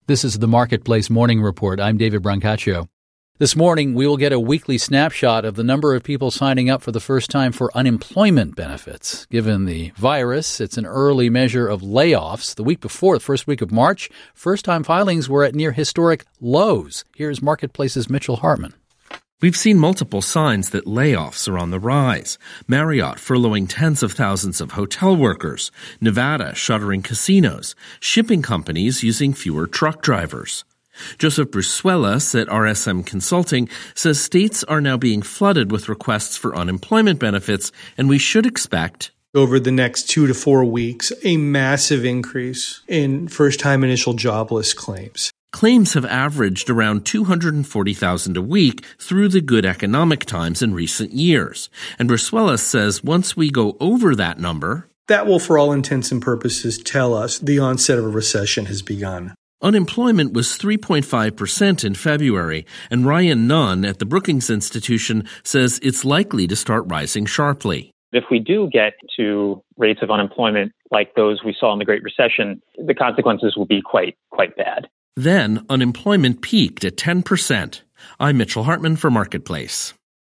This is the Marketplace Morning Report. I'm David Brancaccio. This morning, we will get a weekly snapshot of the number of people signing up for the first time for unemployment benefits. Given the virus, it's an early measure of layoffs. The week before, the first week of March, first-time filings were at near historic lows. Here's Marketplace's Mitchell Hartman. We've seen multiple signs that layoffs are on the rise. Marriott furloughing tens of thousands of hotel workers. Nevada shuttering casinos. Shipping companies using fewer truck drivers. Joseph Brusuelas at RSM Consulting says states are now being flooded with requests for unemployment benefits, and we should expect over the next 2 to 4 weeks a massive increase in first-time initial jobless claims. Claims have averaged around 240,000 a week through the good economic times in recent years. And Brusuelas says once we go over that number, that will, for all intents and purposes, tell us the onset of a recession has begun. Unemployment was 3.5% in February, and Ryan Nunn at the Brookings Institution says it's likely to start rising sharply. If we do get to rates of unemployment like those we saw in the Great Recession, the consequences will be quite bad. Then unemployment peaked at 10%. I'm Mitchell Hartman for Marketplace.